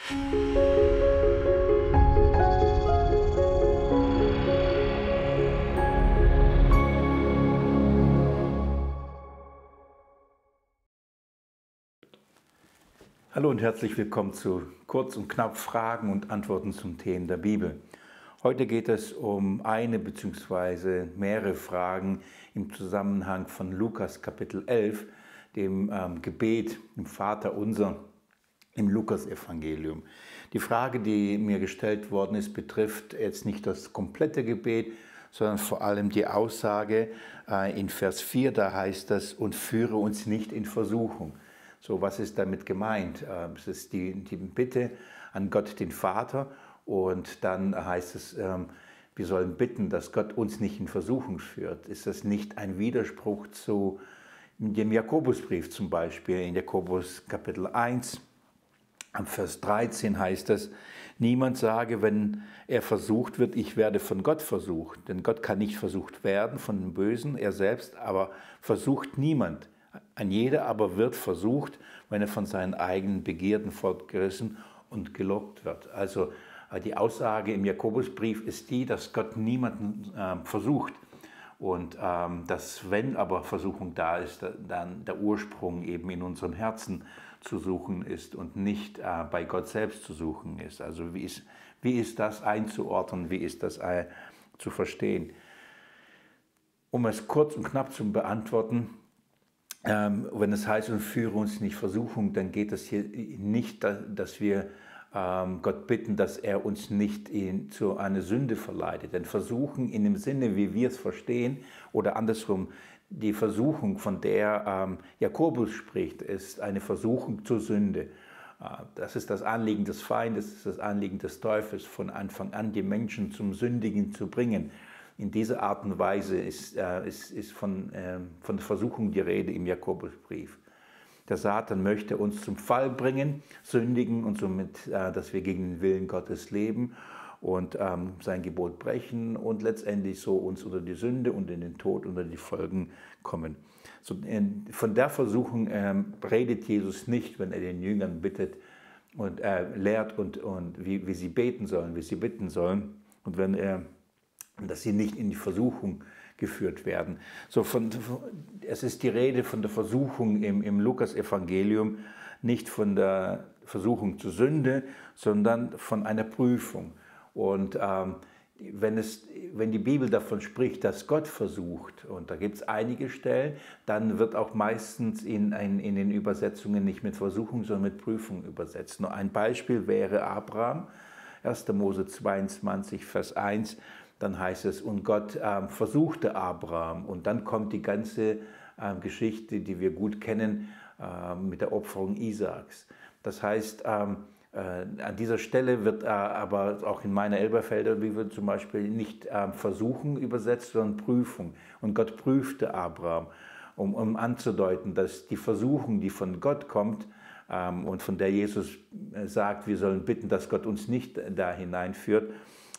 Hallo und herzlich willkommen zu Kurz und Knapp Fragen und Antworten zum Themen der Bibel. Heute geht es um eine bzw. mehrere Fragen im Zusammenhang von Lukas Kapitel 11, dem Gebet im Vaterunser im Lukasevangelium. Die Frage, die mir gestellt worden ist, betrifft jetzt nicht das komplette Gebet, sondern vor allem die Aussage in Vers 4, da heißt es: und führe uns nicht in Versuchung. So, was ist damit gemeint? Es ist die Bitte an Gott, den Vater, und dann heißt es, wir sollen bitten, dass Gott uns nicht in Versuchung führt. Ist das nicht ein Widerspruch zu dem Jakobusbrief zum Beispiel? In Jakobus Kapitel 1, am Vers 13 heißt es: niemand sage, wenn er versucht wird, ich werde von Gott versucht. Denn Gott kann nicht versucht werden von dem Bösen, er selbst aber versucht niemand. Ein jeder aber wird versucht, wenn er von seinen eigenen Begierden fortgerissen und gelockt wird. Also die Aussage im Jakobusbrief ist die, dass Gott niemanden versucht. Und dass, wenn aber Versuchung da ist, dann der Ursprung eben in unserem Herzen zu suchen ist und nicht bei Gott selbst zu suchen ist. Also wie ist das einzuordnen, wie ist das zu verstehen? Um es kurz und knapp zu beantworten: wenn es heißt, und führe uns nicht Versuchung, dann geht es hier nicht, dass wir Gott bitten, dass er uns nicht zu einer Sünde verleitet. Denn Versuchen in dem Sinne, wie wir es verstehen, oder andersrum, die Versuchung, von der Jakobus spricht, ist eine Versuchung zur Sünde. Das ist das Anliegen des Feindes, das ist das Anliegen des Teufels, von Anfang an die Menschen zum Sündigen zu bringen. In dieser Art und Weise ist von der Versuchung die Rede im Jakobusbrief. Der Satan möchte uns zum Fall bringen, sündigen und somit, dass wir gegen den Willen Gottes leben und sein Gebot brechen und letztendlich so uns unter die Sünde und in den Tod unter die Folgen kommen. So, von der Versuchung redet Jesus nicht, wenn er den Jüngern bittet und lehrt und wie sie beten sollen, wie sie bitten sollen, und wenn er dass sie nicht in die Versuchung geführt werden. So es ist die Rede von der Versuchung im Lukasevangelium, nicht von der Versuchung zur Sünde, sondern von einer Prüfung. Und wenn die Bibel davon spricht, dass Gott versucht, und da gibt es einige Stellen, dann wird auch meistens in den Übersetzungen nicht mit Versuchung, sondern mit Prüfung übersetzt. Nur ein Beispiel wäre Abraham, 1. Mose 22, Vers 1, dann heißt es: und Gott versuchte Abraham. Und dann kommt die ganze Geschichte, die wir gut kennen, mit der Opferung Isaaks. Das heißt, an dieser Stelle wird aber auch in meiner Elberfelder Bibel zum Beispiel nicht Versuchen übersetzt, sondern Prüfung. Und Gott prüfte Abraham, um anzudeuten, dass die Versuchung, die von Gott kommt, und von der Jesus sagt, wir sollen bitten, dass Gott uns nicht da hineinführt,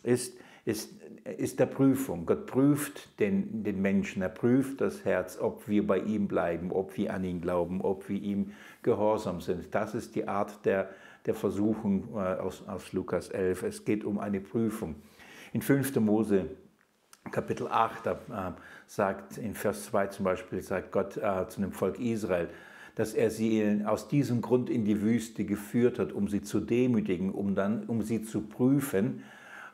ist der Prüfung. Gott prüft den Menschen, er prüft das Herz, ob wir bei ihm bleiben, ob wir an ihn glauben, ob wir ihm gehorsam sind. Das ist die Art der Versuchung aus Lukas 11. Es geht um eine Prüfung. In 5. Mose Kapitel 8 sagt in Vers 2 zum Beispiel, sagt Gott zu dem Volk Israel, dass er sie aus diesem Grund in die Wüste geführt hat, um sie zu demütigen, um sie zu prüfen,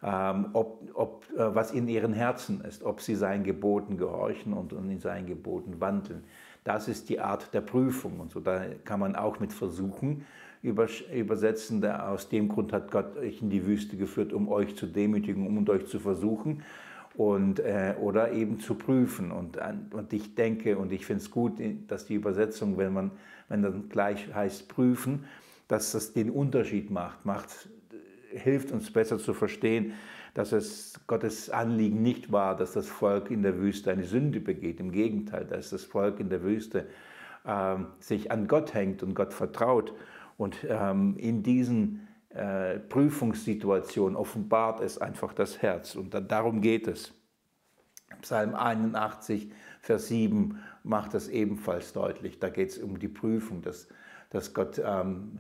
was in ihren Herzen ist, ob sie seinen Geboten gehorchen und in seinen Geboten wandeln. Das ist die Art der Prüfung. Und so, da kann man auch mit Versuchen übersetzen. Aus dem Grund hat Gott euch in die Wüste geführt, um euch zu demütigen, um euch zu versuchen oder eben zu prüfen. Und ich denke und ich finde es gut, dass die Übersetzung, wenn dann gleich heißt prüfen, dass das den Unterschied hilft uns besser zu verstehen, dass es Gottes Anliegen nicht war, dass das Volk in der Wüste eine Sünde begeht. Im Gegenteil, dass das Volk in der Wüste sich an Gott hängt und Gott vertraut. Und in diesen Prüfungssituationen offenbart es einfach das Herz. Und darum geht es. Psalm 81, Vers 7 macht das ebenfalls deutlich. Da geht es um die Prüfung, dass Gott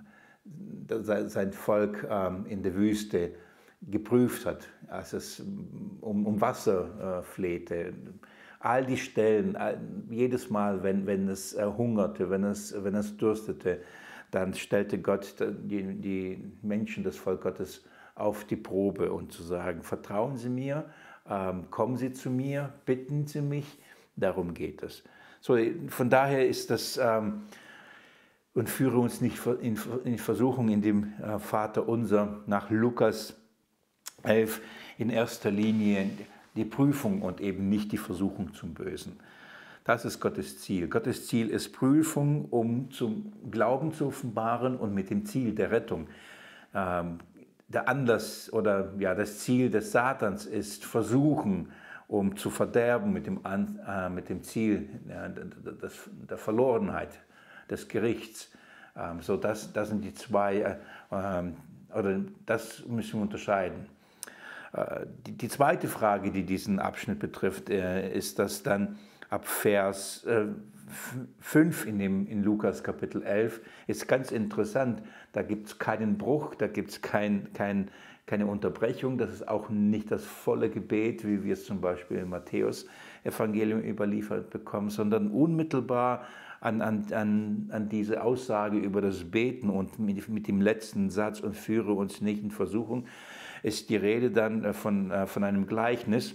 sein Volk in der Wüste geprüft hat, als es um Wasser flehte. All die Stellen, jedes Mal, wenn es hungerte, wenn es durstete, dann stellte Gott die Menschen, das Volk Gottes, auf die Probe und zu sagen, vertrauen Sie mir, kommen Sie zu mir, bitten Sie mich, darum geht es. So, von daher ist das, und führe uns nicht in Versuchung in dem Vater unser nach Lukas 11 in erster Linie die Prüfung und eben nicht die Versuchung zum Bösen. Das ist Gottes Ziel. Gottes Ziel ist Prüfung, um zum Glauben zu offenbaren und mit dem Ziel der Rettung. Der Anlass oder ja, das Ziel des Satans ist Versuchen, um zu verderben mit dem Ziel der Verlorenheit, des Gerichts. So das sind die zwei, oder das müssen wir unterscheiden. Die zweite Frage, die diesen Abschnitt betrifft, ist, dass dann ab Vers 5 in Lukas Kapitel 11 ist ganz interessant. Da gibt es keinen Bruch, da gibt es keine Unterbrechung. Das ist auch nicht das volle Gebet, wie wir es zum Beispiel im Matthäus-Evangelium überliefert bekommen, sondern unmittelbar an diese Aussage über das Beten und mit dem letzten Satz und führe uns nicht in Versuchung, ist die Rede dann von einem Gleichnis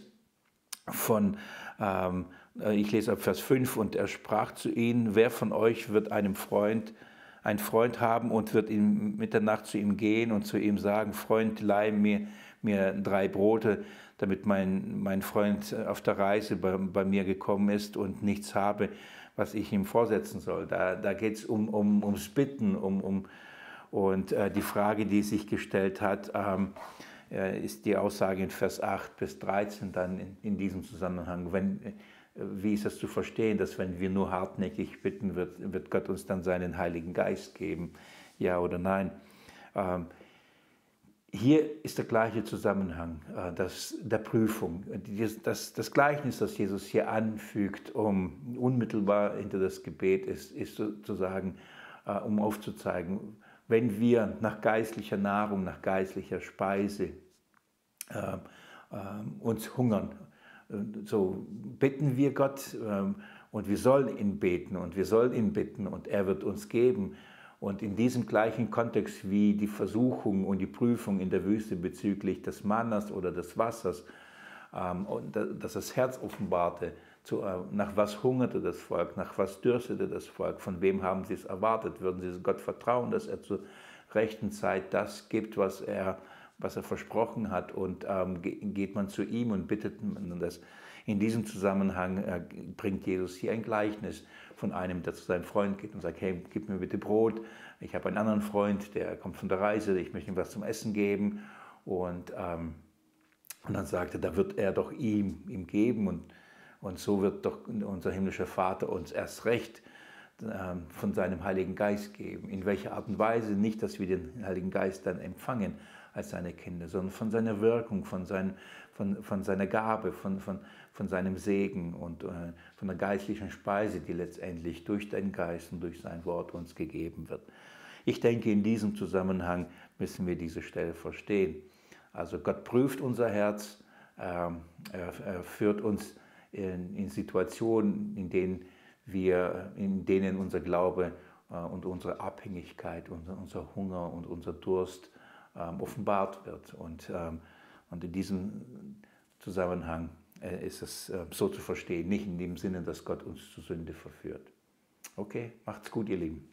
ich lese ab Vers 5, und er sprach zu ihnen, wer von euch wird einen Freund haben und wird mit der Nacht zu ihm gehen und zu ihm sagen, Freund, leih mir 3 Brote, damit mein Freund auf der Reise bei mir gekommen ist und nichts habe, was ich ihm vorsetzen soll. Da geht es ums Bitten, und die Frage, die sich gestellt hat, ist die Aussage in Vers 8 bis 13 dann in diesem Zusammenhang. Wie ist das zu verstehen, dass wenn wir nur hartnäckig bitten, wird Gott uns dann seinen Heiligen Geist geben? Ja oder nein? Hier ist der gleiche Zusammenhang der Prüfung. Das Gleichnis, das Jesus hier anfügt, unmittelbar hinter das Gebet ist sozusagen, um aufzuzeigen, wenn wir nach geistlicher Nahrung, nach geistlicher Speise uns hungern, so bitten wir Gott und wir sollen ihn beten und wir sollen ihn bitten und er wird uns geben. Und in diesem gleichen Kontext wie die Versuchung und die Prüfung in der Wüste bezüglich des Mannas oder des Wassers, dass das Herz offenbarte, nach was hungerte das Volk, nach was dürstete das Volk, von wem haben sie es erwartet, würden sie Gott vertrauen, dass er zur rechten Zeit das gibt, was er versprochen hat, und geht man zu ihm und bittet man das. In diesem Zusammenhang bringt Jesus hier ein Gleichnis von einem, der zu seinem Freund geht und sagt, hey, gib mir bitte Brot, ich habe einen anderen Freund, der kommt von der Reise, ich möchte ihm was zum Essen geben, und dann sagt er, da wird er doch ihm geben, und so wird doch unser himmlischer Vater uns erst recht von seinem Heiligen Geist geben. In welcher Art und Weise? Nicht, dass wir den Heiligen Geist dann empfangen als seine Kinder, sondern von seiner Wirkung, von seiner Gabe, von seinem Segen und von der geistlichen Speise, die letztendlich durch den Geist und durch sein Wort uns gegeben wird. Ich denke, in diesem Zusammenhang müssen wir diese Stelle verstehen. Also Gott prüft unser Herz, er führt uns in Situationen, in denen unser Glaube und unsere Abhängigkeit, unser Hunger und unser Durst offenbart wird. Und in diesem Zusammenhang ist es so zu verstehen, nicht in dem Sinne, dass Gott uns zur Sünde verführt. Okay, macht's gut, ihr Lieben.